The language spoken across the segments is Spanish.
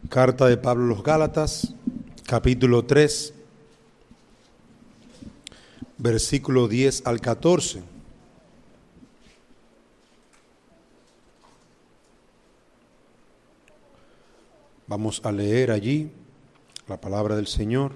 Carta de Pablo a los Gálatas, capítulo 3, versículo 10 al 14. Vamos a leer allí la palabra del Señor.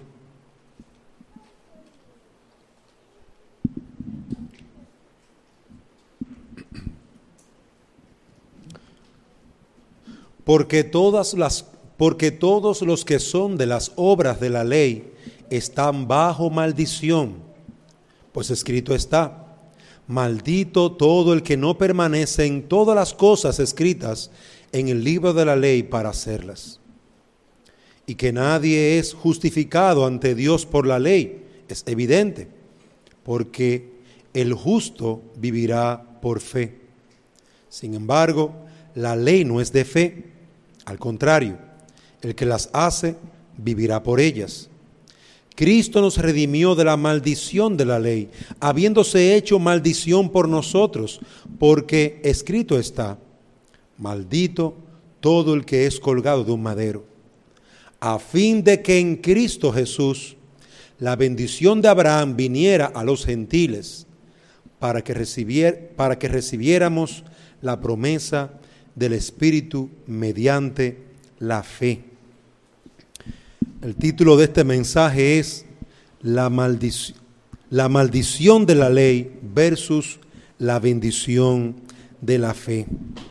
Porque todos los que son de las obras de la ley están bajo maldición, pues escrito está: maldito todo el que no permanece en todas las cosas escritas en el libro de la ley para hacerlas. Y que nadie es justificado ante Dios por la ley es evidente, porque el justo vivirá por fe. Sin embargo, la ley no es de fe, al contrario, el que las hace vivirá por ellas. Cristo nos redimió de la maldición de la ley, habiéndose hecho maldición por nosotros, porque escrito está: maldito todo el que es colgado de un madero, a fin de que en Cristo Jesús la bendición de Abraham viniera a los gentiles, para que recibiéramos la promesa del Espíritu mediante la fe. El título de este mensaje es la maldición de la ley versus la bendición de la fe.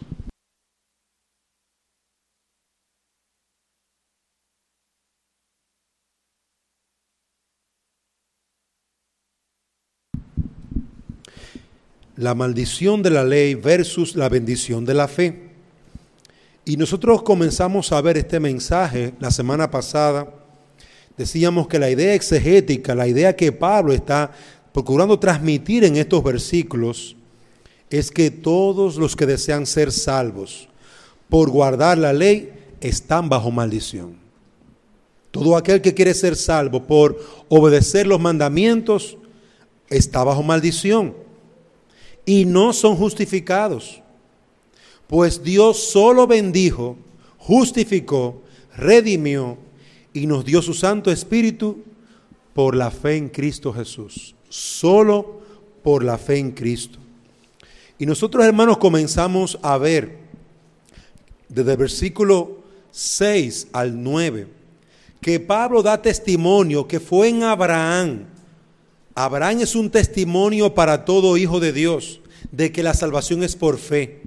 La maldición de la ley versus la bendición de la fe. Y nosotros comenzamos a ver este mensaje la semana pasada. Decíamos que la idea exegética, la idea que Pablo está procurando transmitir en estos versículos, es que todos los que desean ser salvos por guardar la ley están bajo maldición. Todo aquel que quiere ser salvo por obedecer los mandamientos está bajo maldición y no son justificados. Pues Dios solo bendijo, justificó, redimió y nos dio su Santo Espíritu por la fe en Cristo Jesús. Solo por la fe en Cristo. Y nosotros, hermanos, comenzamos a ver desde el versículo 6 al 9 que Pablo da testimonio que fue en Abraham. Abraham es un testimonio para todo hijo de Dios de que la salvación es por fe.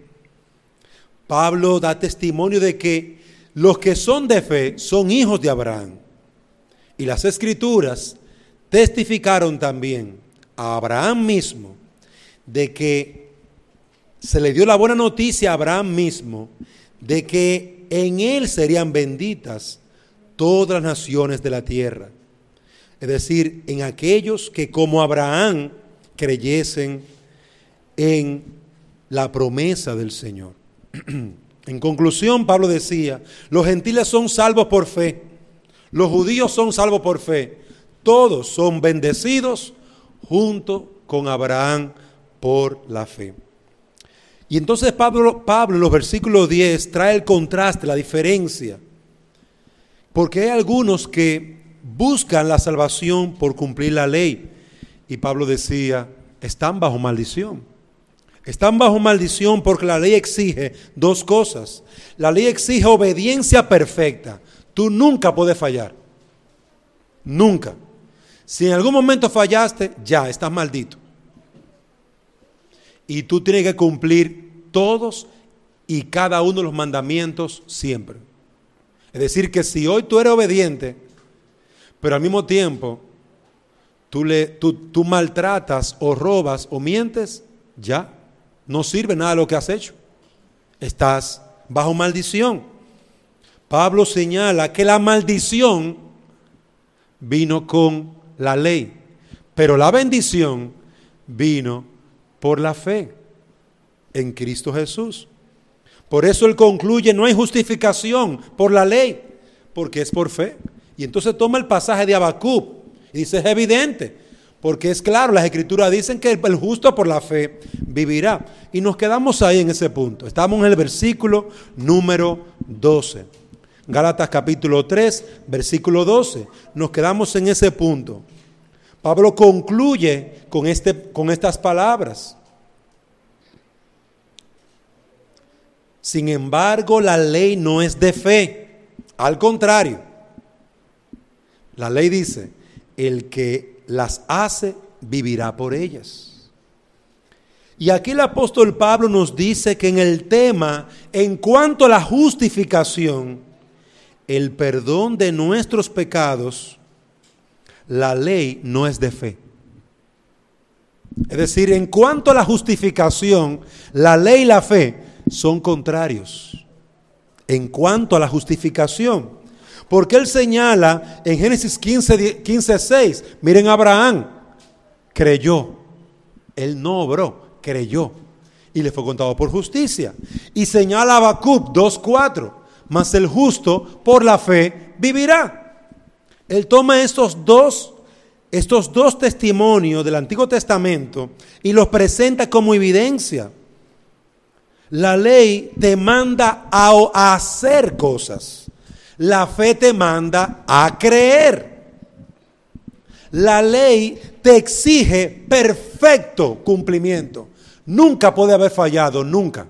Pablo da testimonio de que los que son de fe son hijos de Abraham. Y las Escrituras testificaron también a Abraham mismo de que se le dio la buena noticia a Abraham mismo de que en él serían benditas todas las naciones de la tierra. Es decir, en aquellos que como Abraham creyesen en la promesa del Señor. En conclusión, Pablo decía: los gentiles son salvos por fe, los judíos son salvos por fe, todos son bendecidos junto con Abraham por la fe. Y entonces Pablo en los versículos 10 trae el contraste, la diferencia, porque hay algunos que buscan la salvación por cumplir la ley, y Pablo decía: están bajo maldición. Están bajo maldición porque la ley exige dos cosas. La ley exige obediencia perfecta. Tú nunca puedes fallar. Nunca. Si en algún momento fallaste, ya estás maldito. Y tú tienes que cumplir todos y cada uno de los mandamientos siempre. Es decir, que si hoy tú eres obediente, pero al mismo tiempo tú maltratas o robas o mientes, ya no sirve nada lo que has hecho. Estás bajo maldición. Pablo señala que la maldición vino con la ley, pero la bendición vino por la fe en Cristo Jesús. Por eso él concluye: no hay justificación por la ley, porque es por fe. Y entonces toma el pasaje de Habacuc y dice: es evidente, porque es claro, las Escrituras dicen que el justo por la fe vivirá. Y nos quedamos ahí en ese punto. Estamos en el versículo número 12. Gálatas capítulo 3, versículo 12. Nos quedamos en ese punto. Pablo concluye con estas palabras. Sin embargo, la ley no es de fe. Al contrario, la ley dice, el que las hace vivirá por ellas. Y aquí el apóstol Pablo nos dice que en el tema, en cuanto a la justificación, el perdón de nuestros pecados, la ley no es de fe. Es decir, en cuanto a la justificación, la ley y la fe son contrarios. En cuanto a la justificación, porque él señala en Génesis 15:6, miren, Abraham creyó, él no obró, creyó, y le fue contado por justicia. Y señala Habacuc 2:4, mas el justo por la fe vivirá. Él toma estos dos testimonios del Antiguo Testamento y los presenta como evidencia. La ley te manda a hacer cosas. La fe te manda a creer. La ley te exige perfecto cumplimiento. Nunca puede haber fallado, nunca.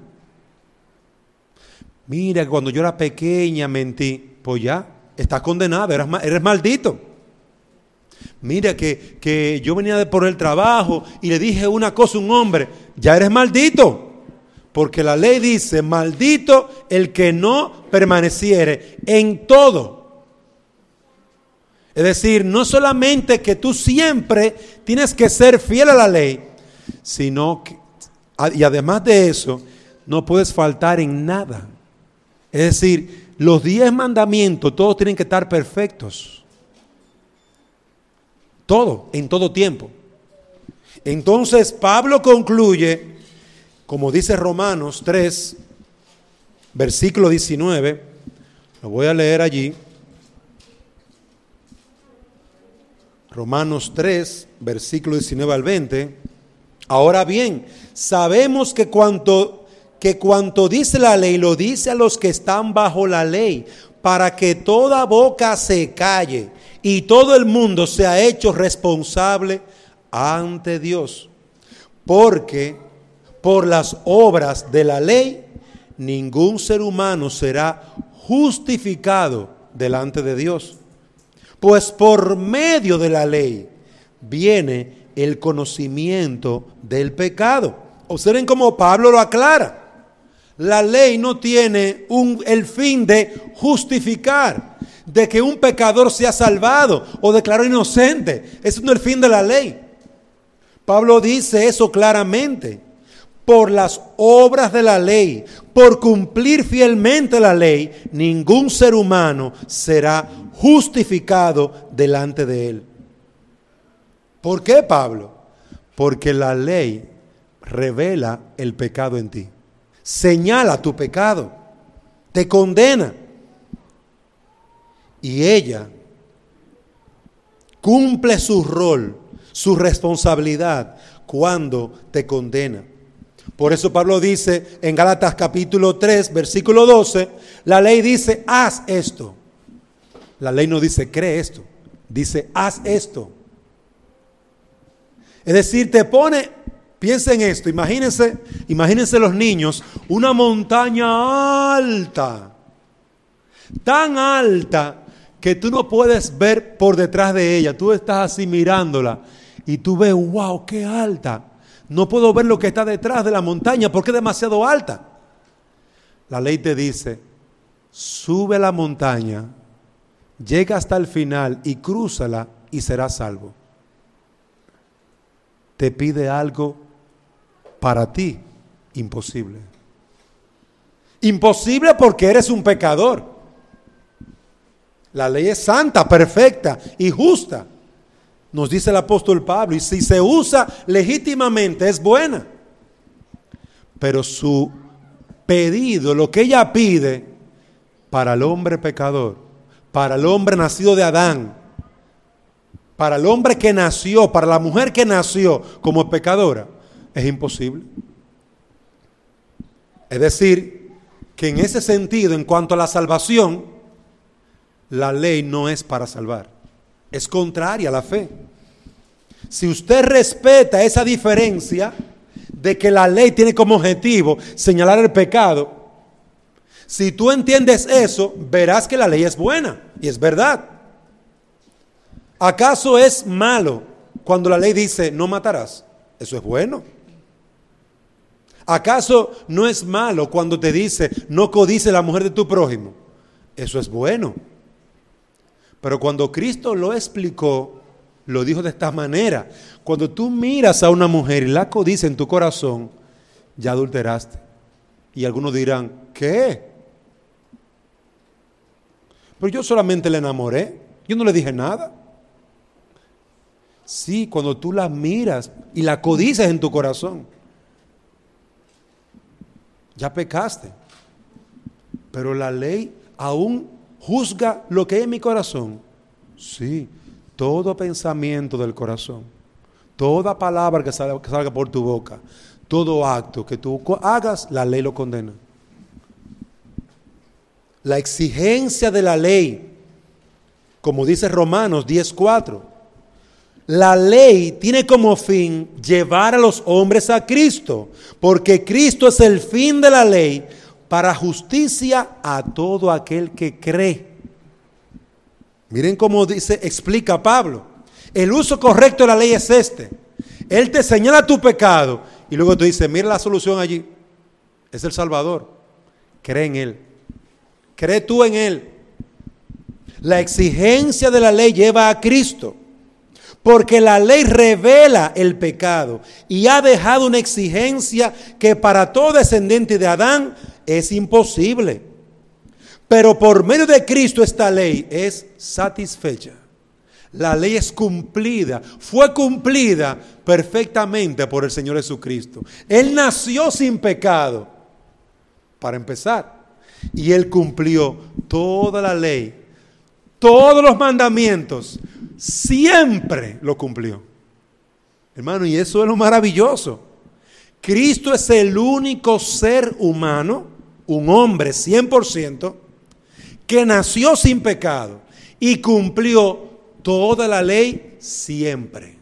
Mira, cuando yo era pequeña mentí, pues ya, estás condenado, eres maldito. Mira que yo venía por el trabajo y le dije una cosa a un hombre, ya eres maldito. Porque la ley dice, maldito el que no permaneciere en todo. Es decir, no solamente que tú siempre tienes que ser fiel a la ley, sino que, y además de eso, no puedes faltar en nada. Es decir, los 10 mandamientos, todos tienen que estar perfectos. Todo, en todo tiempo. Entonces, Pablo concluye, como dice Romanos 3, versículo 19, lo voy a leer allí. Romanos 3, versículo 19 al 20. Ahora bien, sabemos que cuanto dice la ley, lo dice a los que están bajo la ley, para que toda boca se calle y todo el mundo sea hecho responsable ante Dios. Porque por las obras de la ley, ningún ser humano será justificado delante de Dios. Pues por medio de la ley viene el conocimiento del pecado. Observen cómo Pablo lo aclara. La ley no tiene el fin de justificar, de que un pecador sea salvado o declarado inocente. Ese no es el fin de la ley. Pablo dice eso claramente. Por las obras de la ley, por cumplir fielmente la ley, ningún ser humano será justificado delante de él. ¿Por qué, Pablo? Porque la ley revela el pecado en ti. Señala tu pecado, te condena. Y ella cumple su rol, su responsabilidad cuando te condena. Por eso Pablo dice en Gálatas capítulo 3, versículo 12, la ley dice, haz esto. La ley no dice, cree esto, dice, haz esto. Es decir, te pone, piensa en esto, imagínense los niños, una montaña alta, tan alta que tú no puedes ver por detrás de ella. Tú estás así mirándola y tú ves, wow, qué alta. No puedo ver lo que está detrás de la montaña porque es demasiado alta. La ley te dice, sube a la montaña, llega hasta el final y crúzala y serás salvo. Te pide algo para ti imposible. Imposible porque eres un pecador. La ley es santa, perfecta y justa. Nos dice el apóstol Pablo, y si se usa legítimamente es buena. Pero su pedido, lo que ella pide para el hombre pecador, para el hombre nacido de Adán, para el hombre que nació, para la mujer que nació como pecadora, es imposible. Es decir, que en ese sentido, en cuanto a la salvación, la ley no es para salvar. Es contraria a la fe. Si usted respeta esa diferencia de que la ley tiene como objetivo señalar el pecado, si tú entiendes eso, verás que la ley es buena y es verdad. ¿Acaso es malo cuando la ley dice no matarás? Eso es bueno. ¿Acaso no es malo cuando te dice no codice la mujer de tu prójimo? Eso es bueno. Pero cuando Cristo lo explicó, lo dijo de esta manera: cuando tú miras a una mujer y la codicia en tu corazón, ya adulteraste. Y algunos dirán, ¿qué? Pero yo solamente la enamoré, yo no le dije nada. Sí, cuando tú la miras y la codicias en tu corazón, ya pecaste. Pero la ley aún juzga lo que hay en mi corazón. Sí, todo pensamiento del corazón, toda palabra que salga por tu boca, todo acto que tú hagas, la ley lo condena. La exigencia de la ley, como dice Romanos 10:4, la ley tiene como fin llevar a los hombres a Cristo, porque Cristo es el fin de la ley para justicia a todo aquel que cree. Miren cómo explica Pablo. El uso correcto de la ley es este: Él te señala tu pecado y luego te dice, mira la solución allí, es el Salvador, cree en Él, cree tú en Él. La exigencia de la ley lleva a Cristo, porque la ley revela el pecado y ha dejado una exigencia que para todo descendiente de Adán es imposible. Pero por medio de Cristo esta ley es satisfecha. La ley es cumplida, fue cumplida perfectamente por el Señor Jesucristo. Él nació sin pecado, para empezar, y Él cumplió toda la ley, todos los mandamientos, siempre lo cumplió. Hermano, y eso es lo maravilloso. Cristo es el único ser humano, un hombre 100%, que nació sin pecado y cumplió toda la ley siempre.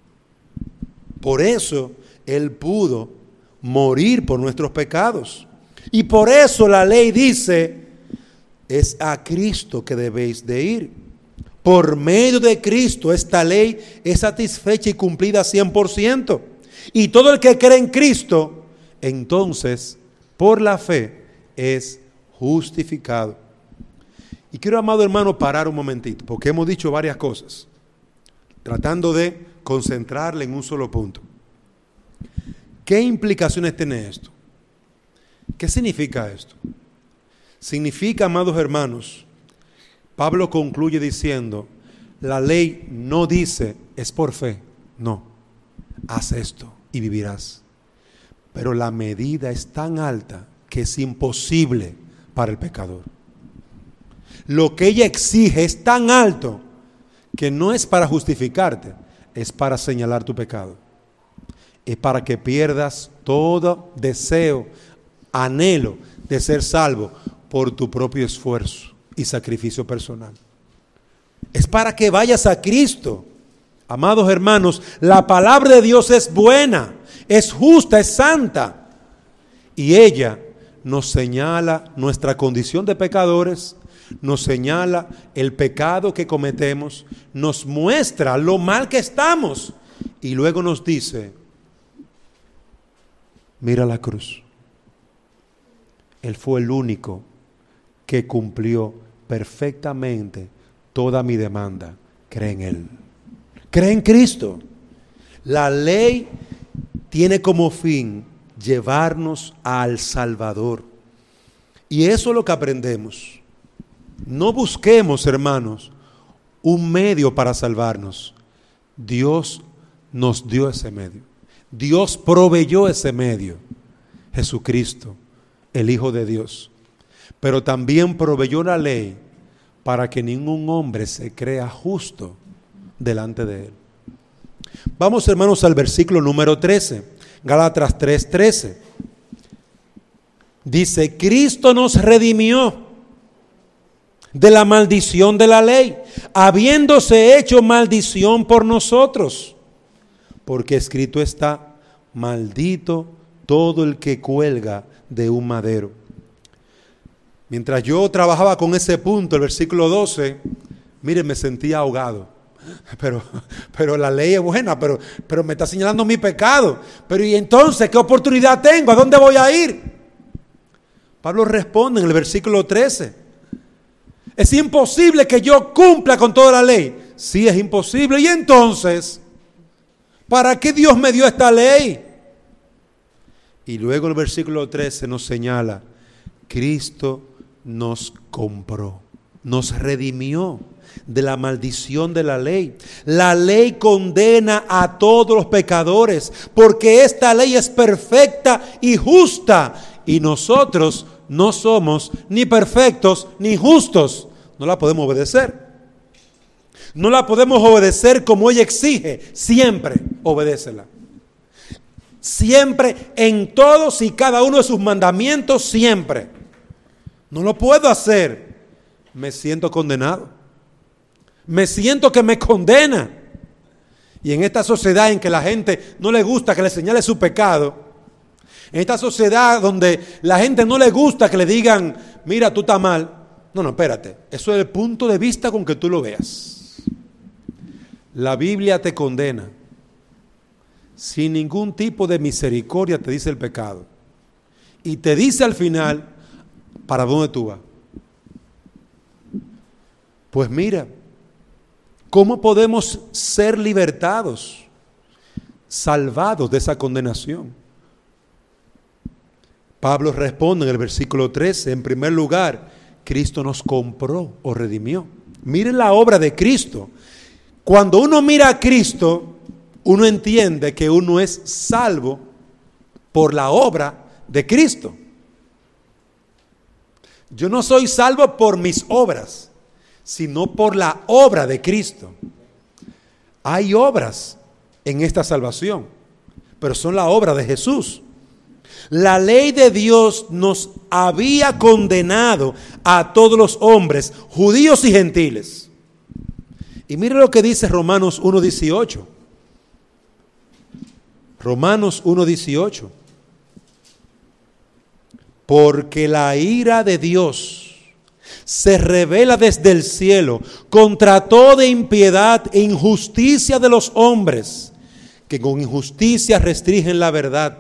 Por eso Él pudo morir por nuestros pecados. Y por eso la ley dice, es a Cristo que debéis de ir. Por medio de Cristo esta ley es satisfecha y cumplida 100%. Y todo el que cree en Cristo, entonces, por la fe, es justificado. Y quiero, amado hermano, parar un momentito, porque hemos dicho varias cosas, tratando de concentrarle en un solo punto. ¿Qué implicaciones tiene esto? ¿Qué significa esto? Significa, amados hermanos, Pablo concluye diciendo, la ley no dice, es por fe, no, haz esto y vivirás. Pero la medida es tan alta que es imposible para el pecador. Lo que ella exige es tan alto que no es para justificarte, es para señalar tu pecado. Es para que pierdas todo deseo, anhelo de ser salvo por tu propio esfuerzo y sacrificio personal. Es para que vayas a Cristo. Amados hermanos, la palabra de Dios es buena, es justa, es santa. Y ella nos señala nuestra condición de pecadores, nos señala el pecado que cometemos, nos muestra lo mal que estamos y luego nos dice, mira la cruz. Él fue el único que cumplió perfectamente toda mi demanda. Cree en Él. Cree en Cristo. La ley tiene como fin llevarnos al Salvador. Y eso es lo que aprendemos. No busquemos, hermanos, un medio para salvarnos. Dios nos dio ese medio. Dios proveyó ese medio. Jesucristo, el Hijo de Dios. Pero también proveyó la ley para que ningún hombre se crea justo delante de Él. Vamos, hermanos, al versículo número 13. Gálatas 3:13. Dice, Cristo nos redimió de la maldición de la ley, habiéndose hecho maldición por nosotros. Porque escrito está: maldito todo el que cuelga de un madero. Mientras yo trabajaba con ese punto, el versículo 12, mire, me sentía ahogado. Pero la ley es buena, pero me está señalando mi pecado. Pero ¿y entonces qué oportunidad tengo? ¿A dónde voy a ir? Pablo responde en el versículo 13: es imposible que yo cumpla con toda la ley. Sí, es imposible. Y entonces, ¿para qué Dios me dio esta ley? Y luego el versículo 13 nos señala: Cristo nos compró, nos redimió de la maldición de la ley. La ley condena a todos los pecadores, porque esta ley es perfecta y justa, y nosotros no somos ni perfectos ni justos. No la podemos obedecer. No la podemos obedecer como ella exige. Siempre obedécela. Siempre, en todos y cada uno de sus mandamientos, siempre. No lo puedo hacer. Me siento condenado. Me siento que me condena. Y en esta sociedad en que la gente no le gusta que le señale su pecado, en esta sociedad donde la gente no le gusta que le digan: mira, tú estás mal. No, espérate. Eso es el punto de vista con que tú lo veas. La Biblia te condena. Sin ningún tipo de misericordia te dice el pecado. Y te dice al final: ¿para dónde tú vas? Pues mira, ¿cómo podemos ser libertados, salvados de esa condenación? Pablo responde en el versículo 13, en primer lugar, Cristo nos compró o redimió. Miren la obra de Cristo. Cuando uno mira a Cristo, uno entiende que uno es salvo por la obra de Cristo. Yo no soy salvo por mis obras, sino por la obra de Cristo. Hay obras en esta salvación, pero son la obra de Jesús. La ley de Dios nos había condenado a todos los hombres, judíos y gentiles. Y mire lo que dice Romanos 1:18. Romanos 1:18. Porque la ira de Dios se revela desde el cielo contra toda impiedad e injusticia de los hombres, que con injusticia restringen la verdad.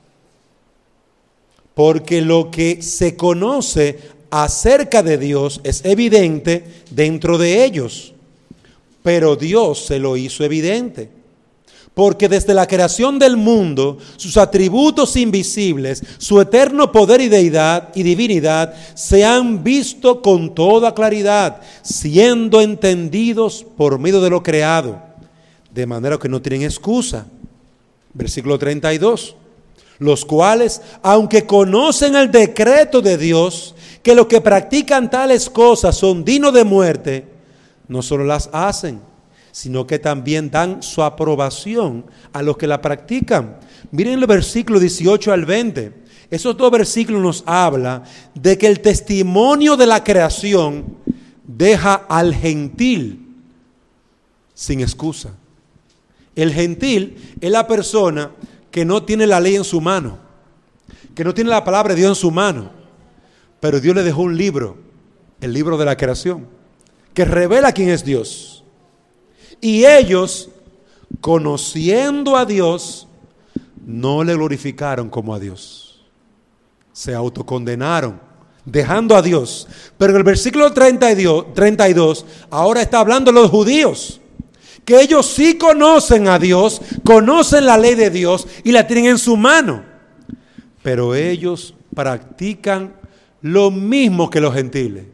Porque lo que se conoce acerca de Dios es evidente dentro de ellos, pero Dios se lo hizo evidente. Porque desde la creación del mundo, sus atributos invisibles, su eterno poder y deidad y divinidad, se han visto con toda claridad, siendo entendidos por medio de lo creado, de manera que no tienen excusa. Versículo 32. Los cuales, aunque conocen el decreto de Dios, que los que practican tales cosas son dignos de muerte, no solo las hacen, sino que también dan su aprobación a los que la practican. Miren el versículo 18 al 20. Esos dos versículos nos hablan de que el testimonio de la creación deja al gentil sin excusa. El gentil es la persona que no tiene la ley en su mano, que no tiene la palabra de Dios en su mano, pero Dios le dejó un libro, el libro de la creación, que revela quién es Dios. Y ellos, conociendo a Dios, no le glorificaron como a Dios. Se autocondenaron, dejando a Dios. Pero en el versículo 32, ahora está hablando de los judíos, que ellos sí conocen a Dios, conocen la ley de Dios y la tienen en su mano. Pero ellos practican lo mismo que los gentiles.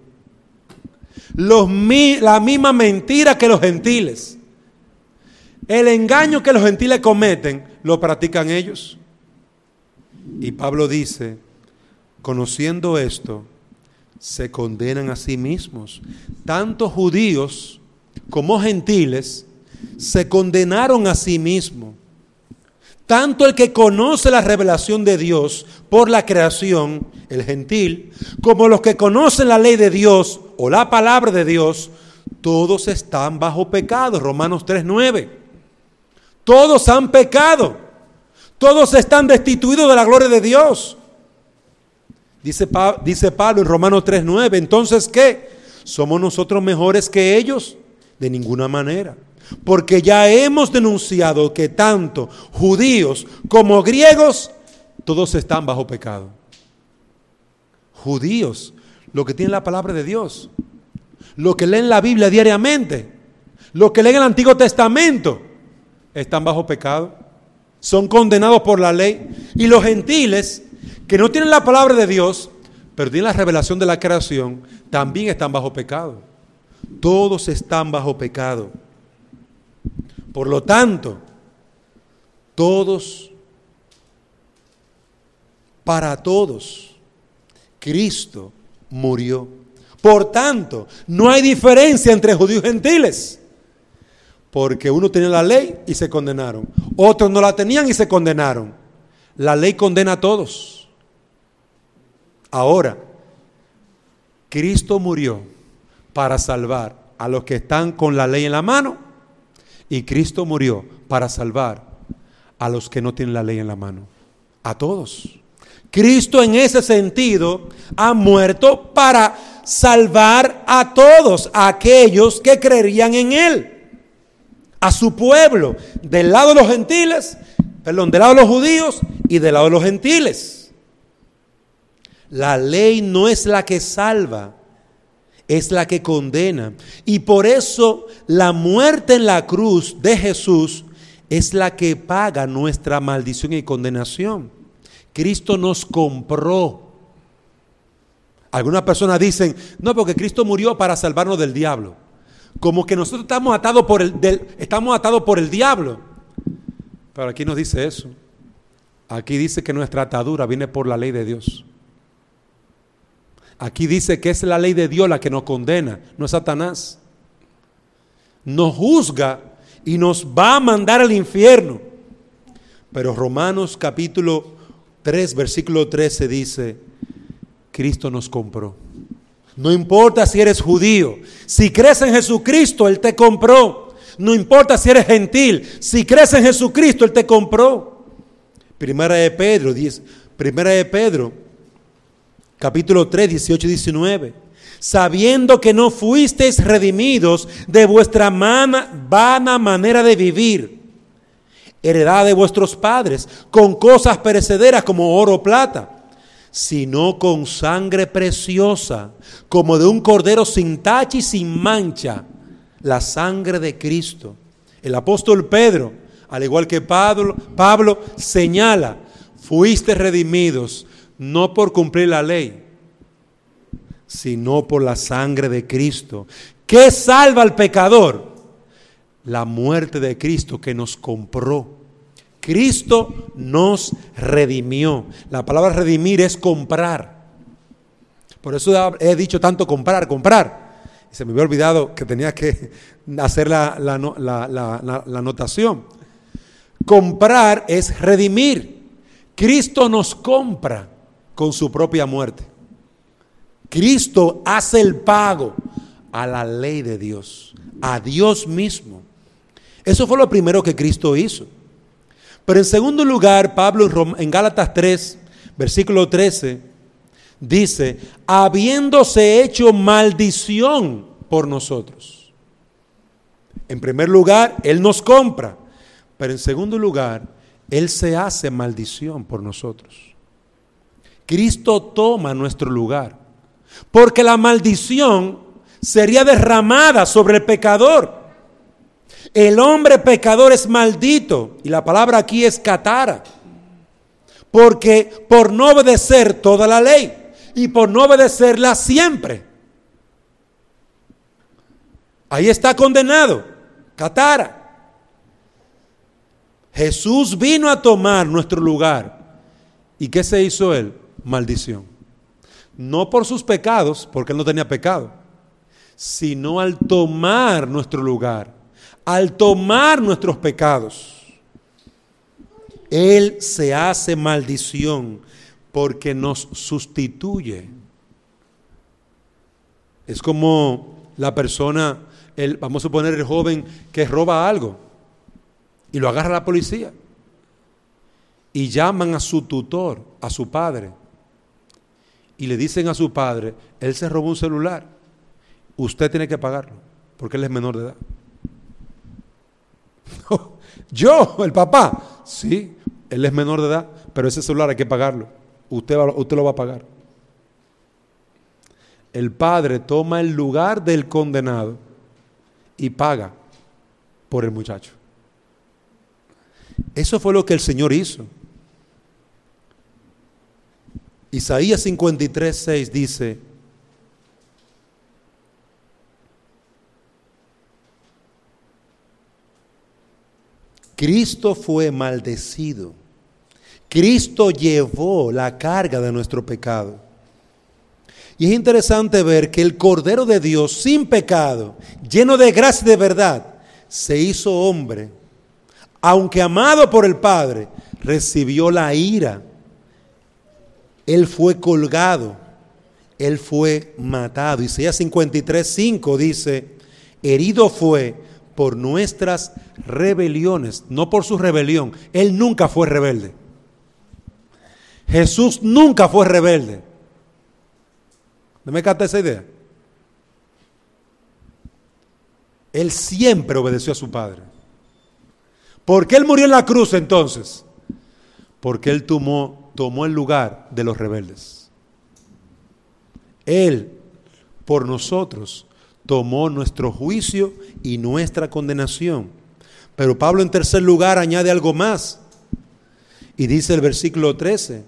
La misma mentira que los gentiles. El engaño que los gentiles cometen, lo practican ellos. Y Pablo dice, conociendo esto, se condenan a sí mismos. Tanto judíos como gentiles se condenaron a sí mismos. Tanto el que conoce la revelación de Dios por la creación, el gentil, como los que conocen la ley de Dios o la palabra de Dios, todos están bajo pecado. Romanos 3:9. Todos han pecado. Todos están destituidos de la gloria de Dios. Dice Pablo en Romanos 3:9. Entonces, ¿qué? ¿Somos nosotros mejores que ellos? De ninguna manera. Porque ya hemos denunciado que tanto judíos como griegos, todos están bajo pecado. Judíos, los que tienen la palabra de Dios, los que leen la Biblia diariamente, los que leen el Antiguo Testamento, están bajo pecado, son condenados por la ley. Y los gentiles, que no tienen la palabra de Dios, pero tienen la revelación de la creación, también están bajo pecado. Todos están bajo pecado. Por lo tanto, para todos, Cristo murió. Por tanto, no hay diferencia entre judíos y gentiles, porque uno tenía la ley y se condenaron, otros no la tenían y se condenaron. La ley condena a todos. Ahora, Cristo murió para salvar a los que están con la ley en la mano, y Cristo murió para salvar a los que no tienen la ley en la mano. A todos. Cristo en ese sentido ha muerto para salvar a todos aquellos que creerían en Él. A su pueblo, del lado de los gentiles, del lado de los judíos y del lado de los gentiles. La ley no es la que salva, es la que condena. Y por eso la muerte en la cruz de Jesús es la que paga nuestra maldición y condenación. Cristo nos compró. Algunas personas dicen, no, porque Cristo murió para salvarnos del diablo. Como que nosotros estamos atados por el diablo. Pero aquí nos dice eso. Aquí dice que nuestra atadura viene por la ley de Dios. Aquí dice que es la ley de Dios la que nos condena, no es Satanás. Nos juzga y nos va a mandar al infierno. Pero Romanos capítulo 3, versículo 13 dice, Cristo nos compró. No importa si eres judío, si crees en Jesucristo, Él te compró. No importa si eres gentil, si crees en Jesucristo, Él te compró. Primera de Pedro, capítulo 3, 18 y 19. Sabiendo que no fuisteis redimidos de vuestra vana manera de vivir, heredad de vuestros padres, con cosas perecederas como oro o plata, sino con sangre preciosa, como de un cordero sin tacha y sin mancha, la sangre de Cristo. El apóstol Pedro, al igual que Pablo señala, fuiste redimidos no por cumplir la ley, sino por la sangre de Cristo. ¿Qué salva al pecador? La muerte de Cristo que nos compró. Cristo nos redimió. La palabra redimir es comprar. Por eso he dicho tanto comprar. Se me había olvidado que tenía que hacer la anotación. Comprar es redimir. Cristo nos compra con su propia muerte. Cristo hace el pago a la ley de Dios, a Dios mismo. Eso fue lo primero que Cristo hizo. Pero en segundo lugar, Pablo en Gálatas 3, versículo 13, dice, habiéndose hecho maldición por nosotros. En primer lugar, Él nos compra. Pero en segundo lugar, Él se hace maldición por nosotros. Cristo toma nuestro lugar. Porque la maldición sería derramada sobre el pecador. El hombre pecador es maldito. Y la palabra aquí es catara. Porque por no obedecer toda la ley. Y por no obedecerla siempre. Ahí está condenado. Catara. Jesús vino a tomar nuestro lugar. ¿Y qué se hizo Él? Maldición. No por sus pecados, porque Él no tenía pecado, sino al tomar nuestro lugar, al tomar nuestros pecados. Él se hace maldición porque nos sustituye. Es como la persona, vamos a suponer el joven que roba algo y lo agarra la policía y llaman a su tutor, a su padre, y le dicen a su padre: él se robó un celular, usted tiene que pagarlo porque él es menor de edad. Yo, el papá, sí, él es menor de edad, pero ese celular hay que pagarlo, usted lo va a pagar. El padre toma el lugar del condenado y paga por el muchacho. Eso fue lo que el Señor hizo. Isaías 53:6 dice: Cristo fue maldecido. Cristo llevó la carga de nuestro pecado. Y es interesante ver que el Cordero de Dios, sin pecado, lleno de gracia y de verdad, se hizo hombre. Aunque amado por el Padre, recibió la ira. Él fue colgado, Él fue matado. Isaías 53:5 dice: herido fue por nuestras rebeliones, no por su rebelión. Él nunca fue rebelde. Jesús nunca fue rebelde. ¿No me capta esa idea? Él siempre obedeció a su Padre. ¿Por qué Él murió en la cruz entonces? Porque Él tomó el lugar de los rebeldes. Él, por nosotros, tomó nuestro juicio y nuestra condenación. Pero Pablo, en tercer lugar, añade algo más. Y dice el versículo 13: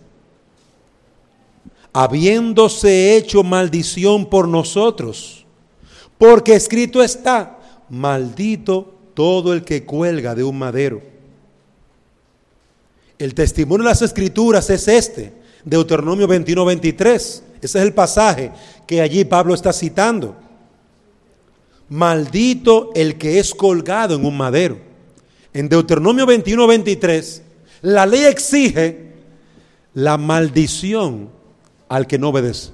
habiéndose hecho maldición por nosotros, porque escrito está: maldito todo el que cuelga de un madero. El testimonio de las Escrituras es este, Deuteronomio 21:23. Ese es el pasaje que allí Pablo está citando. Maldito el que es colgado en un madero. En Deuteronomio 21:23, la ley exige la maldición al que no obedece.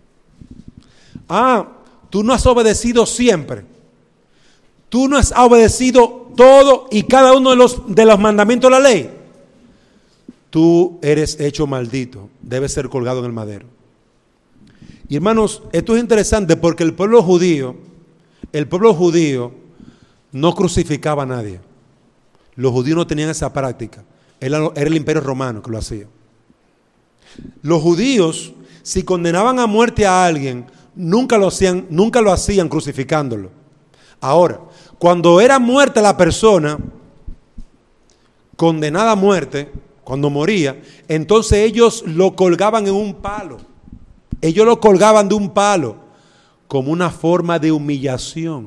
Tú no has obedecido siempre. Tú no has obedecido todo y cada uno de los mandamientos de la ley. Tú eres hecho maldito, debes ser colgado en el madero. Y hermanos, esto es interesante porque el pueblo judío no crucificaba a nadie. Los judíos no tenían esa práctica. Era el imperio romano que lo hacía. Los judíos, si condenaban a muerte a alguien, nunca lo hacían crucificándolo. Ahora, cuando era muerta la persona, condenada a muerte, cuando moría, entonces ellos lo colgaban en un palo. Ellos lo colgaban de un palo como una forma de humillación.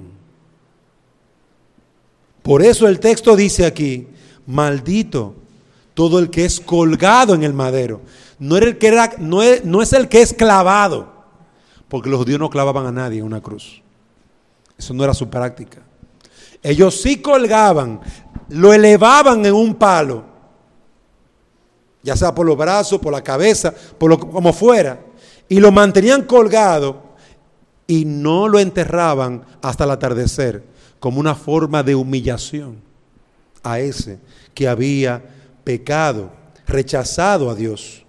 Por eso el texto dice aquí: maldito todo el que es colgado en el madero. No es el que es clavado, porque los judíos no clavaban a nadie en una cruz. Eso no era su práctica. Ellos sí colgaban, lo elevaban en un palo, ya sea por los brazos, por la cabeza, como fuera, y lo mantenían colgado y no lo enterraban hasta el atardecer, como una forma de humillación a ese que había pecado, rechazado a Dios.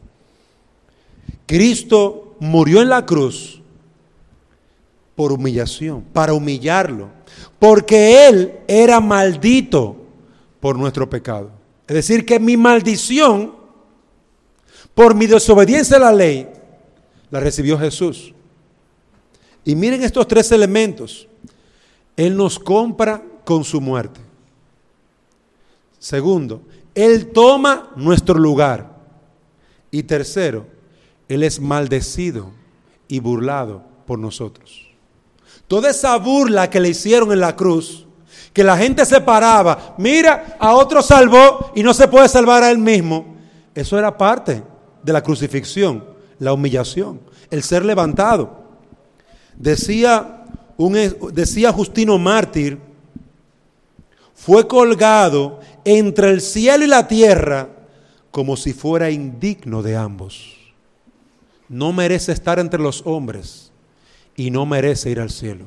Cristo murió en la cruz por humillación, para humillarlo, porque Él era maldito por nuestro pecado. Es decir, que mi maldición por mi desobediencia a la ley la recibió Jesús. Y miren estos tres elementos. Él nos compra con su muerte. Segundo, Él toma nuestro lugar. Y tercero, Él es maldecido y burlado por nosotros. Toda esa burla que le hicieron en la cruz, que la gente se paraba, mira, a otro salvó y no se puede salvar a él mismo. Eso era parte de la crucifixión, la humillación, el ser levantado. Decía Justino Mártir: fue colgado entre el cielo y la tierra como si fuera indigno de ambos. No merece estar entre los hombres y no merece ir al cielo.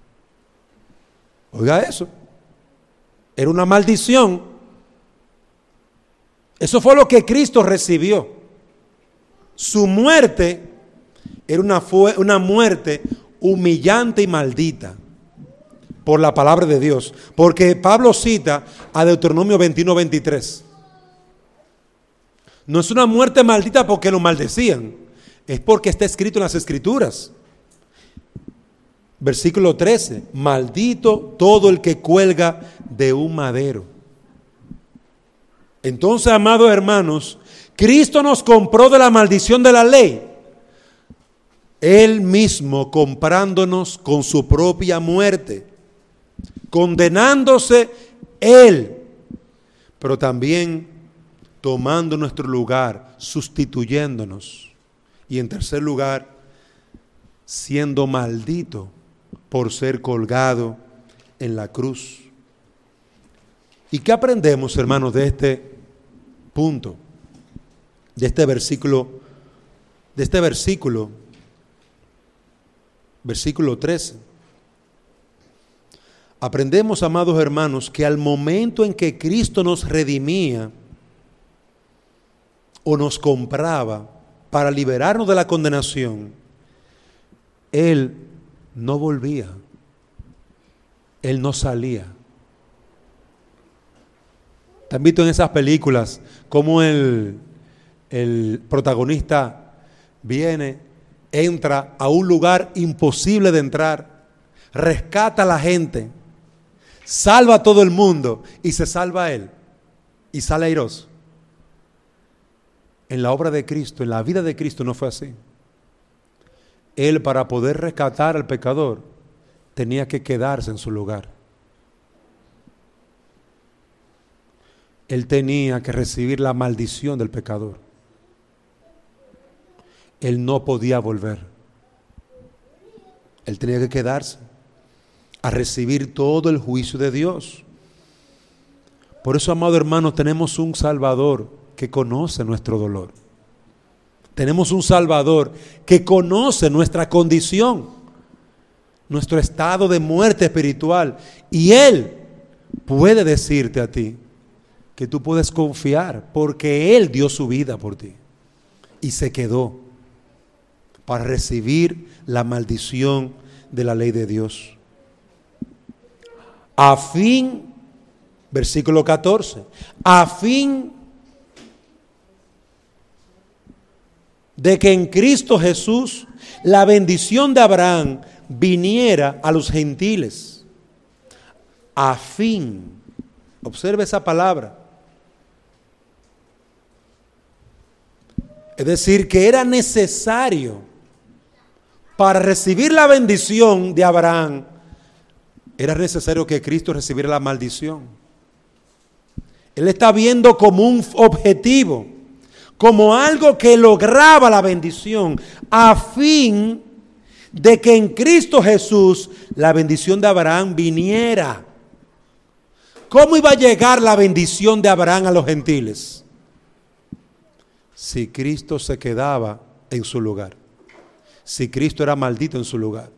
Oiga eso. Era una maldición. Eso fue lo que Cristo recibió. Su muerte era una muerte humillante y maldita por la palabra de Dios. Porque Pablo cita a Deuteronomio 21:23. No es una muerte maldita porque lo maldecían, es porque está escrito en las Escrituras. Versículo 13, maldito todo el que cuelga de un madero. Entonces, amados hermanos, Cristo nos compró de la maldición de la ley. Él mismo comprándonos con su propia muerte, condenándose Él, pero también tomando nuestro lugar, sustituyéndonos. Y en tercer lugar, siendo maldito por ser colgado en la cruz. ¿Y qué aprendemos, hermanos, de este punto? De este versículo, versículo 13. Aprendemos, amados hermanos, que al momento en que Cristo nos redimía o nos compraba para liberarnos de la condenación, Él no volvía, Él no salía. ¿Te han visto en esas películas cómo el protagonista viene, entra a un lugar imposible de entrar, rescata a la gente, salva a todo el mundo y se salva él y sale airoso? En la obra de Cristo, en la vida de Cristo no fue así. Él, para poder rescatar al pecador, tenía que quedarse en su lugar. Él tenía que recibir la maldición del pecador. Él no podía volver. Él tenía que quedarse a recibir todo el juicio de Dios. Por eso, amado hermano, tenemos un Salvador que conoce nuestro dolor. Tenemos un Salvador que conoce nuestra condición, nuestro estado de muerte espiritual. Y Él puede decirte a ti que tú puedes confiar, porque Él dio su vida por ti y se quedó para recibir la maldición de la ley de Dios. A fin, versículo 14, a fin de que en Cristo Jesús la bendición de Abraham viniera a los gentiles. A fin, observe esa palabra. Es decir, que era necesario para recibir la bendición de Abraham, era necesario que Cristo recibiera la maldición. Él está viendo como un objetivo, como algo que lograba la bendición, a fin de que en Cristo Jesús la bendición de Abraham viniera. ¿Cómo iba a llegar la bendición de Abraham a los gentiles? Si Cristo se quedaba en su lugar, si Cristo era maldito en su lugar.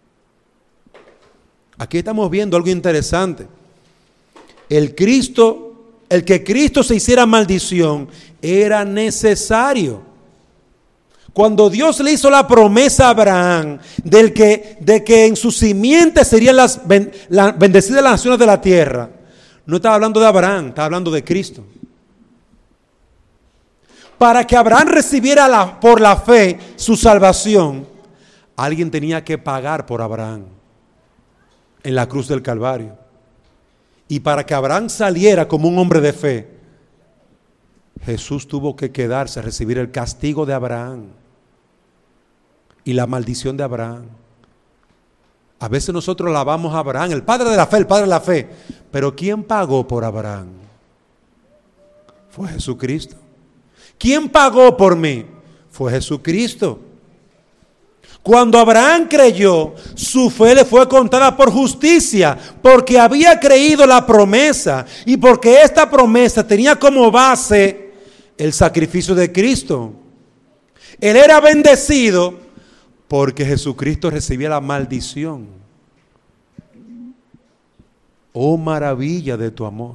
Aquí estamos viendo algo interesante. El que Cristo se hiciera maldición era necesario. Cuando Dios le hizo la promesa a Abraham de que en su simiente serían bendecidas las naciones de la tierra, no estaba hablando de Abraham, estaba hablando de Cristo. Para que Abraham recibiera por la fe su salvación, alguien tenía que pagar por Abraham en la cruz del Calvario. Y para que Abraham saliera como un hombre de fe, Jesús tuvo que quedarse a recibir el castigo de Abraham y la maldición de Abraham. A veces nosotros alabamos a Abraham, el padre de la fe, el padre de la fe. Pero ¿quién pagó por Abraham? Fue Jesucristo. ¿Quién pagó por mí? Fue Jesucristo. Cuando Abraham creyó, su fe le fue contada por justicia, porque había creído la promesa y porque esta promesa tenía como base El sacrificio de Cristo. Él era bendecido porque Jesucristo recibía la maldición. Oh, maravilla de tu amor.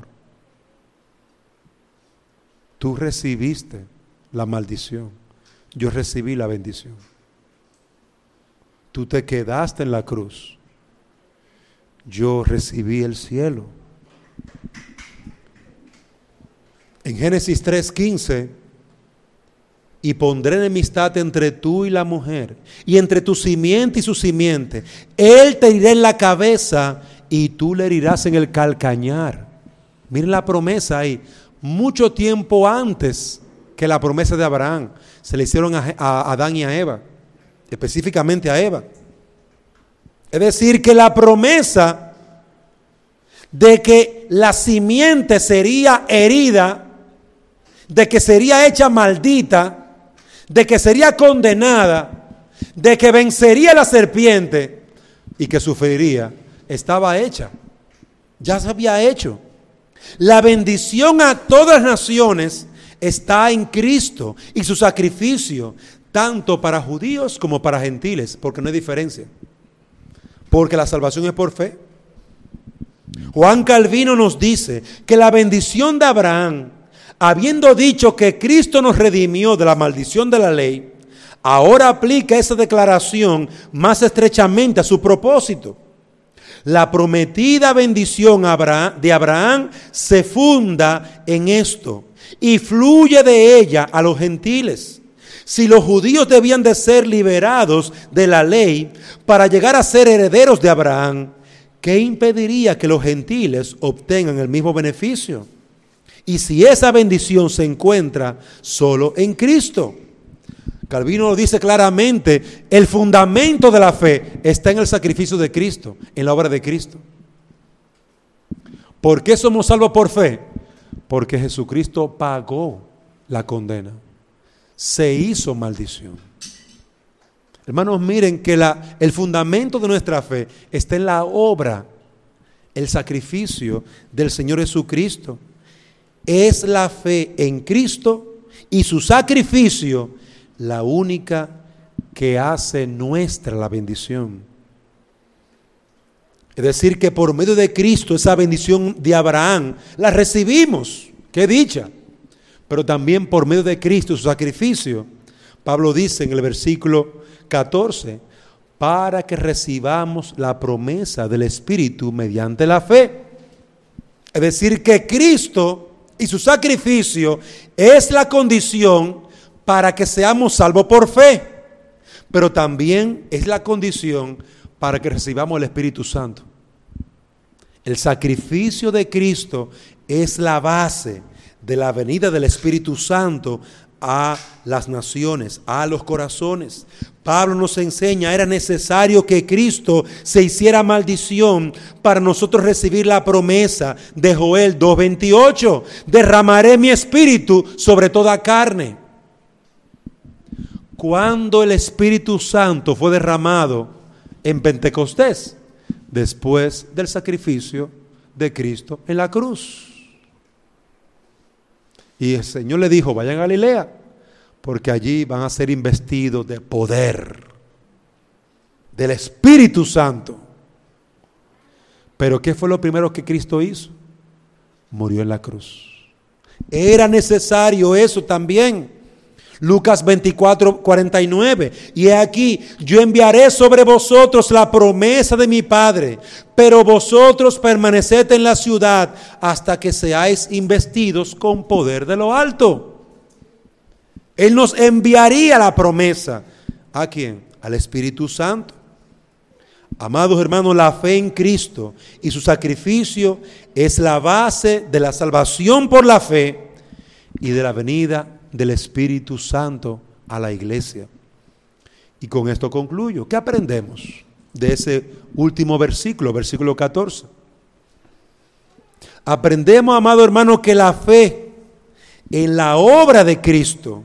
Tú recibiste la maldición. Yo recibí la bendición. Tú te quedaste en la cruz. Yo recibí el cielo. En Génesis 3:15, y pondré enemistad entre tú y la mujer, y entre tu simiente y su simiente. Él te herirá en la cabeza y tú le herirás en el calcañar. Miren la promesa ahí. Mucho tiempo antes que la promesa de Abraham, se le hicieron a Adán y a Eva, específicamente a Eva. Es decir, que la promesa de que la simiente sería herida, de que sería hecha maldita, de que sería condenada, de que vencería la serpiente y que sufriría, estaba hecha. Ya se había hecho. La bendición a todas las naciones está en Cristo y su sacrificio, tanto para judíos como para gentiles, porque no hay diferencia. Porque la salvación es por fe. Juan Calvino nos dice que la bendición de Abraham, habiendo dicho que Cristo nos redimió de la maldición de la ley, ahora aplica esa declaración más estrechamente a su propósito. La prometida bendición de Abraham se funda en esto y fluye de ella a los gentiles. Si los judíos debían de ser liberados de la ley para llegar a ser herederos de Abraham, ¿qué impediría que los gentiles obtengan el mismo beneficio? Y si esa bendición se encuentra solo en Cristo. Calvino lo dice claramente, el fundamento de la fe está en el sacrificio de Cristo, en la obra de Cristo. ¿Por qué somos salvos por fe? Porque Jesucristo pagó la condena, se hizo maldición. Hermanos, miren que el fundamento de nuestra fe está en la obra, el sacrificio del Señor Jesucristo. Es la fe en Cristo y su sacrificio la única que hace nuestra la bendición. Es decir, que por medio de Cristo esa bendición de Abraham la recibimos. ¡Qué dicha! Pero también por medio de Cristo, su sacrificio, Pablo dice en el versículo 14, para que recibamos la promesa del Espíritu mediante la fe. Es decir, que Cristo y su sacrificio es la condición para que seamos salvos por fe, pero también es la condición para que recibamos el Espíritu Santo. El sacrificio de Cristo es la base de la venida del Espíritu Santo a las naciones, a los corazones. Pablo nos enseña, era necesario que Cristo se hiciera maldición para nosotros recibir la promesa de Joel 2:28, derramaré mi espíritu sobre toda carne. ¿Cuándo el Espíritu Santo fue derramado? En Pentecostés, después del sacrificio de Cristo en la cruz. Y el Señor le dijo, vayan a Galilea, porque allí van a ser investidos de poder, del Espíritu Santo. Pero ¿qué fue lo primero que Cristo hizo? Murió en la cruz. Era necesario eso también. Lucas 24:49, y he aquí, yo enviaré sobre vosotros la promesa de mi Padre, pero vosotros permaneced en la ciudad hasta que seáis investidos con poder de lo alto. Él nos enviaría la promesa. ¿A quién? Al Espíritu Santo. Amados hermanos, la fe en Cristo y su sacrificio es la base de la salvación por la fe y de la venida del Espíritu Santo a la iglesia. Y con esto concluyo. ¿Qué aprendemos de ese último versículo, versículo 14? Aprendemos, amado hermano, que la fe en la obra de Cristo,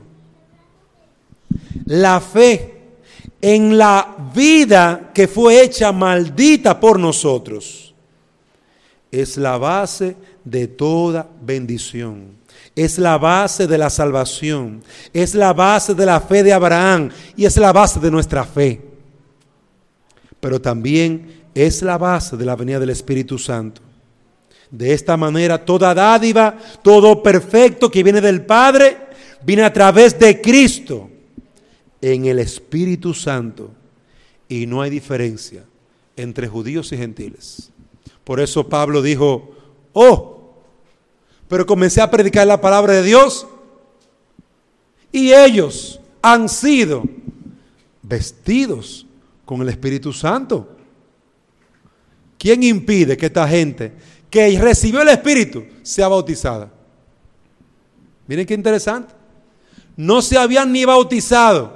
la fe en la vida que fue hecha maldita por nosotros, es la base de toda bendición. Es la base de la salvación, es la base de la fe de Abraham y es la base de nuestra fe. Pero también es la base de la venida del Espíritu Santo. De esta manera, toda dádiva, todo perfecto que viene del Padre, viene a través de Cristo en el Espíritu Santo. Y no hay diferencia entre judíos y gentiles. Por eso Pablo dijo, pero comencé a predicar la palabra de Dios y ellos han sido vestidos con el Espíritu Santo. ¿Quién impide que esta gente que recibió el Espíritu sea bautizada? Miren qué interesante. No se habían ni bautizado.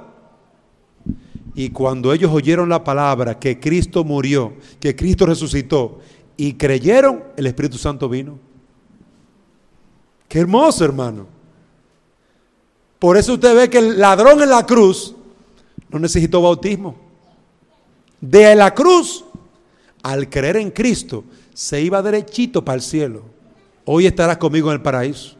Y cuando ellos oyeron la palabra que Cristo murió, que Cristo resucitó y creyeron, el Espíritu Santo vino. Qué hermoso, hermano. Por eso usted ve que el ladrón en la cruz no necesitó bautismo. De la cruz, al creer en Cristo, se iba derechito para el cielo. Hoy estarás conmigo en el paraíso.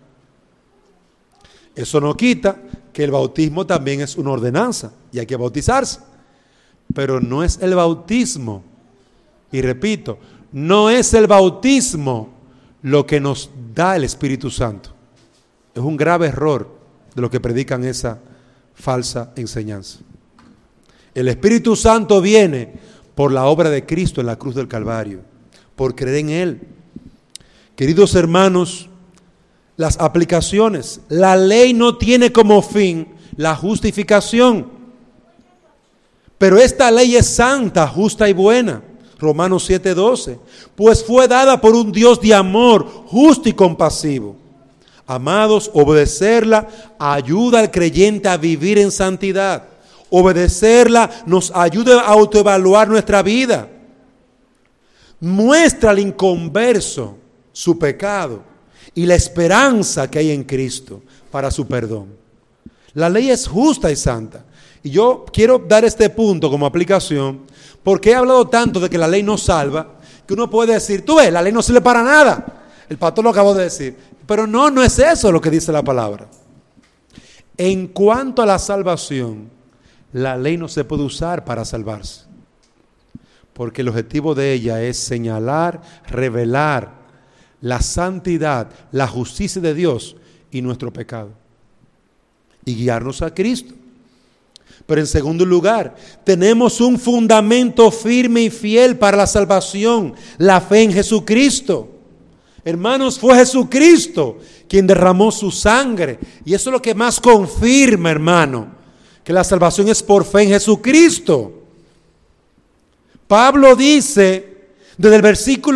Eso no quita que el bautismo también es una ordenanza y hay que bautizarse. Pero no es el bautismo, y repito, no es el bautismo lo que nos da el Espíritu Santo. Es un grave error de los que predican esa falsa enseñanza. El Espíritu Santo viene por la obra de Cristo en la cruz del Calvario, por creer en Él. Queridos hermanos, las aplicaciones, la ley no tiene como fin la justificación, pero esta ley es santa, justa y buena. Romanos 7:12, pues fue dada por un Dios de amor, justo y compasivo. Amados, obedecerla ayuda al creyente a vivir en santidad. Obedecerla nos ayuda a autoevaluar nuestra vida. Muestra al inconverso su pecado y la esperanza que hay en Cristo para su perdón. La ley es justa y santa. Y yo quiero dar este punto como aplicación, porque he hablado tanto de que la ley no salva, que uno puede decir, tú ves, la ley no sirve para nada. El pastor lo acabó de decir. Pero no es eso lo que dice la palabra. En cuanto a la salvación, la ley no se puede usar para salvarse. Porque el objetivo de ella es señalar, revelar la santidad, la justicia de Dios y nuestro pecado. Y guiarnos a Cristo. Pero en segundo lugar, tenemos un fundamento firme y fiel para la salvación, la fe en Jesucristo. Hermanos, fue Jesucristo quien derramó su sangre. Y eso es lo que más confirma, hermano, que la salvación es por fe en Jesucristo. Pablo dice, desde el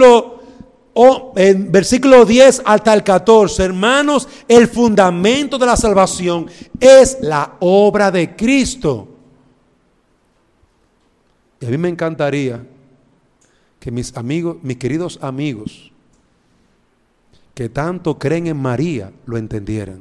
versículo 10 hasta el 14, hermanos, el fundamento de la salvación es la obra de Cristo. Y a mí me encantaría que mis queridos amigos, que tanto creen en María, lo entendieran.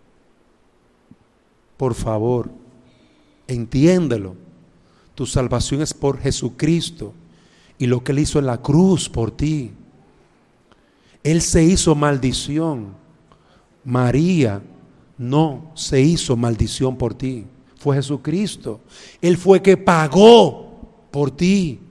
Por favor, entiéndelo. Tu salvación es por Jesucristo y lo que Él hizo en la cruz por ti. Él se hizo maldición. María no se hizo maldición por ti. Fue Jesucristo. Él fue que pagó por ti.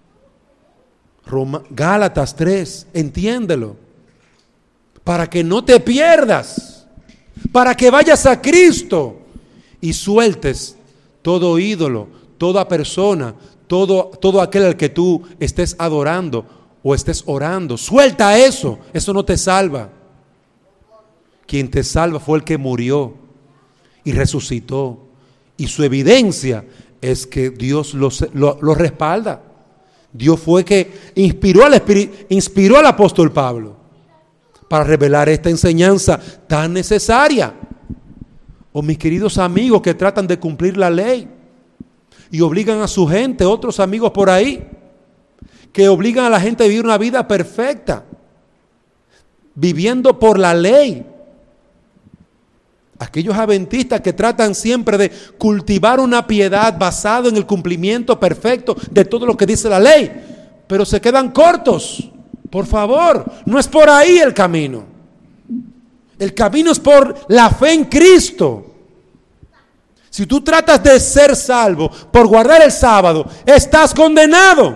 Gálatas 3, entiéndelo. Para que no te pierdas. Para que vayas a Cristo y sueltes todo ídolo, toda persona, todo aquel al que tú estés adorando o estés orando. Suelta eso, eso no te salva. Quien te salva fue el que murió y resucitó. Y su evidencia es que Dios lo respalda. Dios fue que inspiró al apóstol Pablo para revelar esta enseñanza tan necesaria. O mis queridos amigos que tratan de cumplir la ley y obligan a su gente, otros amigos por ahí, que obligan a la gente a vivir una vida perfecta, viviendo por la ley. Aquellos adventistas que tratan siempre de cultivar una piedad basada en el cumplimiento perfecto de todo lo que dice la ley, pero se quedan cortos. Por favor, no es por ahí el camino. El camino es por la fe en Cristo. Si tú tratas de ser salvo por guardar el sábado, estás condenado.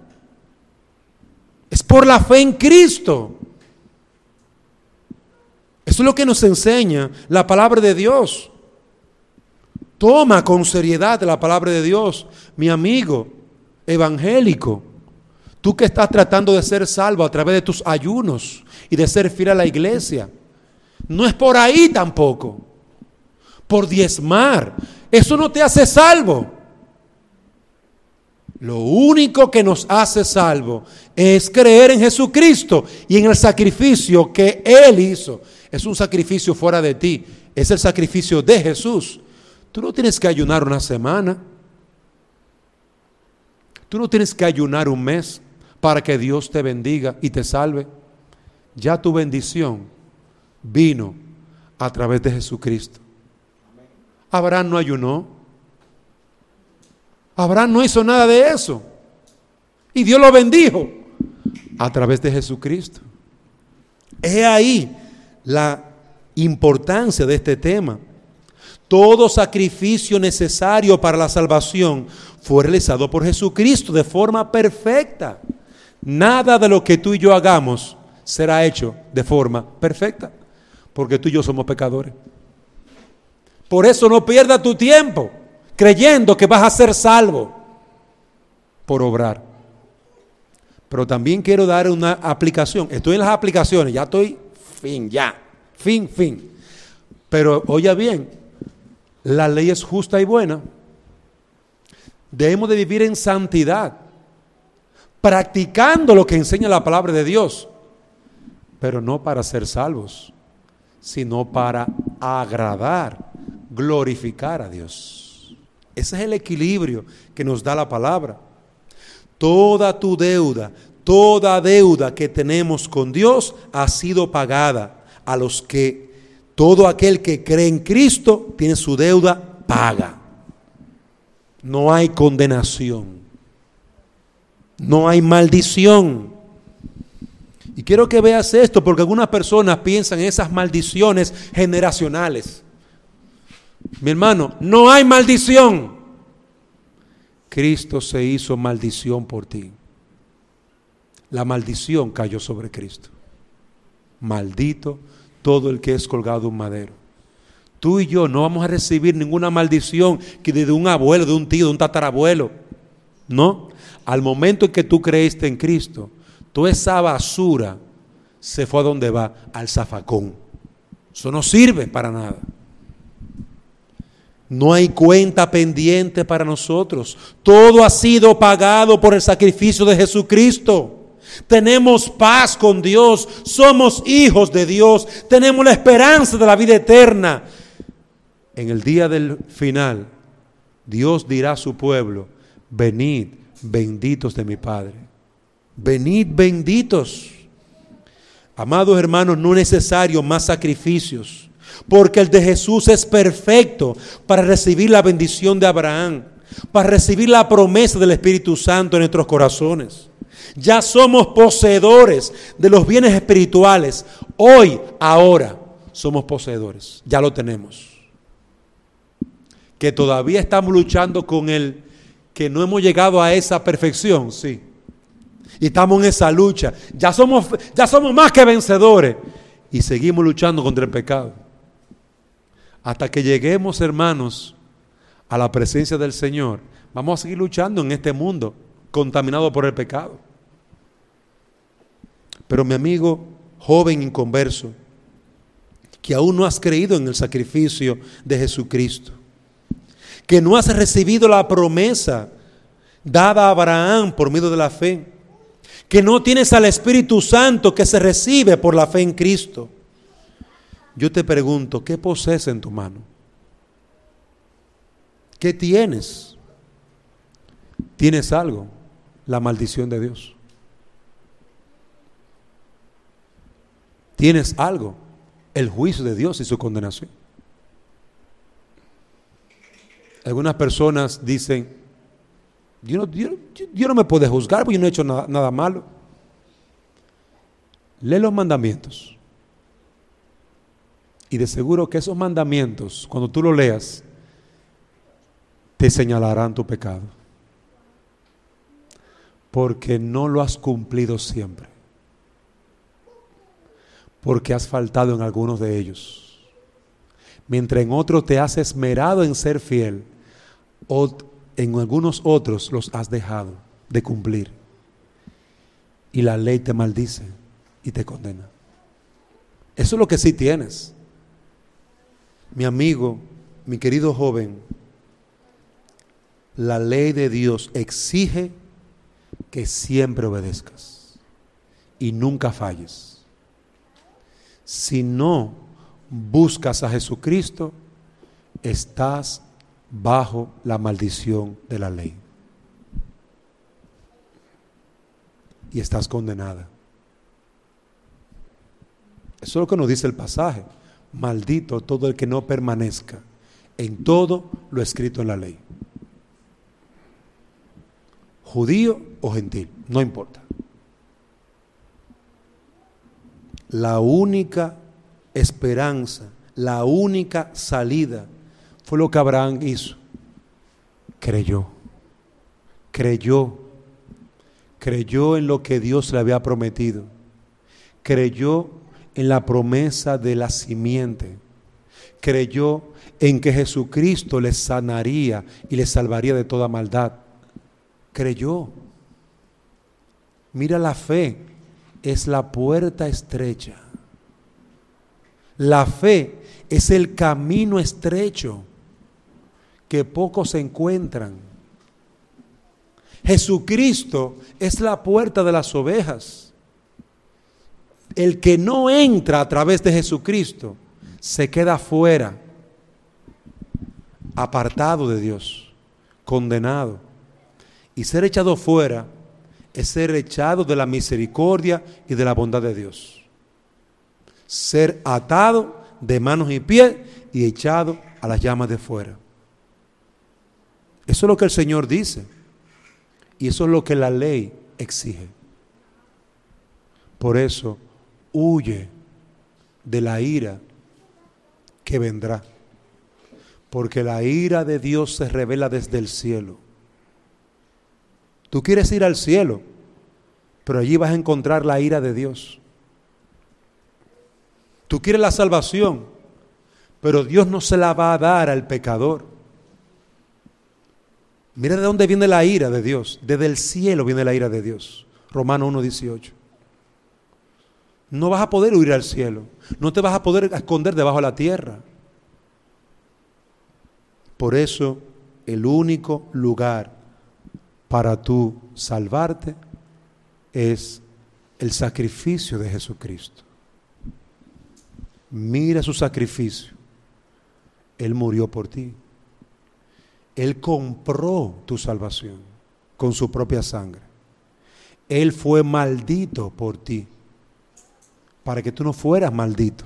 Es por la fe en Cristo. Eso es lo que nos enseña la palabra de Dios. Toma con seriedad la palabra de Dios, mi amigo evangélico. Tú que estás tratando de ser salvo a través de tus ayunos y de ser fiel a la iglesia. No es por ahí tampoco. Por diezmar. Eso no te hace salvo. Lo único que nos hace salvo es creer en Jesucristo y en el sacrificio que Él hizo. Es un sacrificio fuera de ti. Es el sacrificio de Jesús. Tú no tienes que ayunar una semana. Tú no tienes que ayunar un mes para que Dios te bendiga y te salve. Ya tu bendición vino a través de Jesucristo. Abraham no ayunó. Abraham no hizo nada de eso. Y Dios lo bendijo a través de Jesucristo. He ahí la importancia de este tema. Todo sacrificio necesario para la salvación fue realizado por Jesucristo de forma perfecta. Nada de lo que tú y yo hagamos será hecho de forma perfecta, porque tú y yo somos pecadores. Por eso no pierdas tu tiempo creyendo que vas a ser salvo por obrar. Pero también quiero dar una aplicación. Estoy en las aplicaciones, ya estoy fin. Pero oye bien, la ley es justa y buena. Debemos de vivir en santidad, practicando lo que enseña la palabra de Dios, pero no para ser salvos, sino para agradar, glorificar a Dios. Ese es el equilibrio que nos da la palabra. Toda deuda que tenemos con Dios ha sido pagada. Todo aquel que cree en Cristo tiene su deuda paga. No hay condenación. No hay maldición. Y quiero que veas esto, porque algunas personas piensan en esas maldiciones generacionales. Mi hermano, no hay maldición. Cristo se hizo maldición por ti. La maldición cayó sobre Cristo. Maldito todo el que es colgado de un madero. Tú y yo no vamos a recibir ninguna maldición que de un abuelo, de un tío, de un tatarabuelo. No. Al momento en que tú creíste en Cristo, toda esa basura se fue a donde va, al zafacón. Eso no sirve para nada. No hay cuenta pendiente para nosotros. Todo ha sido pagado por el sacrificio de Jesucristo. Tenemos paz con Dios. Somos hijos de Dios. Tenemos la esperanza de la vida eterna. En el día del final, Dios dirá a su pueblo: venid, benditos de mi Padre. Venid, benditos. Amados hermanos, no es necesario más sacrificios, porque el de Jesús es perfecto para recibir la bendición de Abraham, para recibir la promesa del Espíritu Santo en nuestros corazones. Ya somos poseedores de los bienes espirituales. Hoy, ahora, somos poseedores. Ya lo tenemos. Que todavía estamos luchando con él, que no hemos llegado a esa perfección, sí. Y estamos en esa lucha. Ya somos más que vencedores. Y seguimos luchando contra el pecado. Hasta que lleguemos, hermanos, a la presencia del Señor, vamos a seguir luchando en este mundo contaminado por el pecado. Pero mi amigo joven inconverso, que aún no has creído en el sacrificio de Jesucristo, que no has recibido la promesa dada a Abraham por medio de la fe, que no tienes al Espíritu Santo que se recibe por la fe en Cristo, yo te pregunto, ¿qué posees en tu mano? ¿Qué tienes? ¿Tienes algo? La maldición de Dios. ¿Tienes algo? El juicio de Dios y su condenación. Algunas personas Dios no me puede juzgar porque yo no he hecho nada malo. Lee los mandamientos. Y de seguro que esos mandamientos, cuando tú lo leas, te señalarán tu pecado. Porque no lo has cumplido siempre. Porque has faltado en algunos de ellos. Mientras en otros te has esmerado en ser fiel, o en algunos otros los has dejado de cumplir. Y la ley te maldice y te condena. Eso es lo que sí tienes. Mi amigo, mi querido joven, la ley de Dios exige que siempre obedezcas y nunca falles. Si no buscas a Jesucristo, estás bajo la maldición de la ley y estás condenada. Eso es lo que nos dice el pasaje. Maldito todo el que no permanezca en todo lo escrito en la ley. Judío o gentil, no importa. La única esperanza, la única salida fue lo que Abraham hizo. Creyó en lo que Dios le había prometido. Creyó en la promesa de la simiente. Creyó en que Jesucristo le sanaría y le salvaría de toda maldad. Creyó. Mira, la fe es la puerta estrecha. La fe es el camino estrecho que pocos encuentran. Jesucristo es la puerta de las ovejas. El que no entra a través de Jesucristo se queda fuera, apartado de Dios, condenado. Y ser echado fuera es ser echado de la misericordia y de la bondad de Dios. Ser atado de manos y pies y echado a las llamas de fuera. Eso es lo que el Señor dice. Y eso es lo que la ley exige. Por eso, huye de la ira que vendrá. Porque la ira de Dios se revela desde el cielo. Tú quieres ir al cielo, pero allí vas a encontrar la ira de Dios. Tú quieres la salvación, pero Dios no se la va a dar al pecador. Mira de dónde viene la ira de Dios. Desde el cielo viene la ira de Dios. Romanos 1:18. No vas a poder huir al cielo. No te vas a poder esconder debajo de la tierra. Por eso, el único lugar para tú salvarte es el sacrificio de Jesucristo. Mira su sacrificio. Él murió por ti. Él compró tu salvación con su propia sangre. Él fue maldito por ti, para que tú no fueras maldito.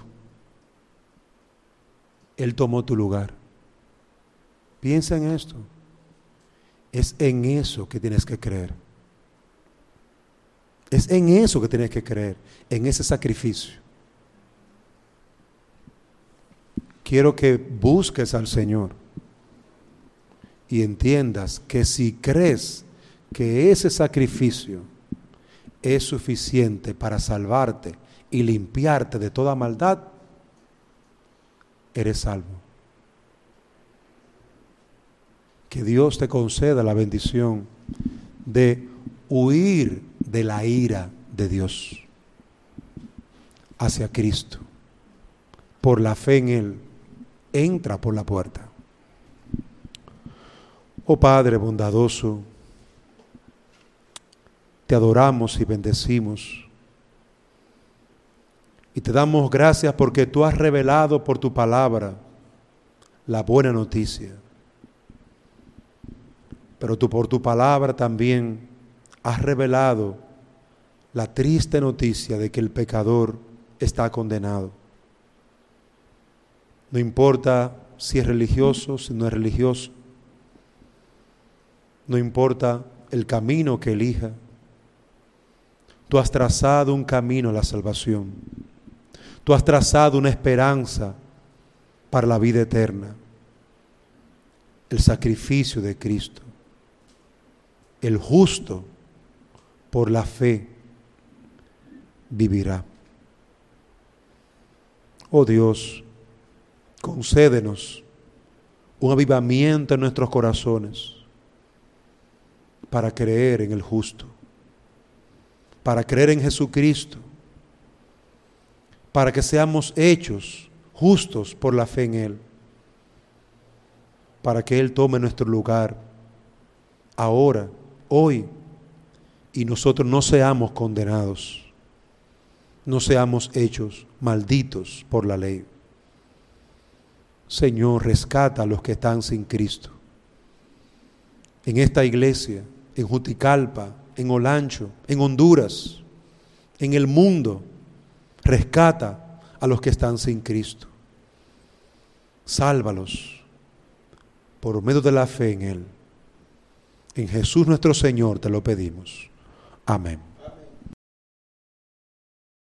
Él tomó tu lugar. Piensa en esto. Es en eso que tienes que creer. Es en eso que tienes que creer, en ese sacrificio. Quiero que busques al Señor y entiendas que si crees que ese sacrificio es suficiente para salvarte y limpiarte de toda maldad, eres salvo. Que Dios te conceda la bendición de huir de la ira de Dios hacia Cristo. Por la fe en Él, entra por la puerta. Oh Padre bondadoso, te adoramos y bendecimos. Y te damos gracias porque tú has revelado por tu palabra la buena noticia. Pero tú por tu palabra también has revelado la triste noticia de que el pecador está condenado. No importa si es religioso, si no es religioso. No importa el camino que elija. Tú has trazado un camino a la salvación. Tú has trazado una esperanza para la vida eterna. El sacrificio de Cristo. El justo por la fe vivirá. Oh Dios, concédenos un avivamiento en nuestros corazones para creer en el justo, para creer en Jesucristo, para que seamos hechos justos por la fe en Él, para que Él tome nuestro lugar ahora, hoy, y nosotros no seamos condenados, no seamos hechos malditos por la ley. Señor, rescata a los que están sin Cristo. En esta iglesia, en Juticalpa, en Olancho, en Honduras, en el mundo, rescata a los que están sin Cristo. Sálvalos por medio de la fe en Él. En Jesús nuestro Señor te lo pedimos. Amén.